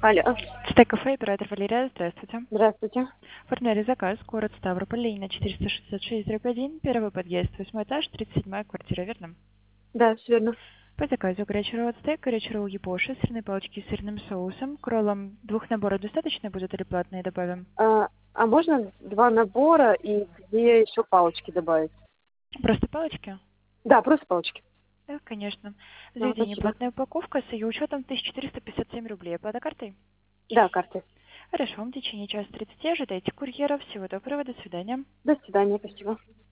Алло, Стейк-кафе, оператор Валерия, здравствуйте. здравствуйте. Оформляли заказ, город Ставрополь, Ленина 466/1, первый подъезд, 8 этаж, 37-я квартира, верно? Да, все верно. По заказу горячий ролл стейк, горячий ролл ебоши, сырные палочки с сырным соусом, к роллам 2 наборов достаточно будет или платные добавим? А можно 2 набора и 2 еще палочки добавить? Просто палочки? Да, просто палочки. Да, конечно. Да, Заведение спасибо. платная упаковка с ее учетом 1457 рублей. Оплата картой? Да, карты. Хорошо, в течение часа 30 ожидайте курьера. Всего доброго, до свидания. До свидания, спасибо.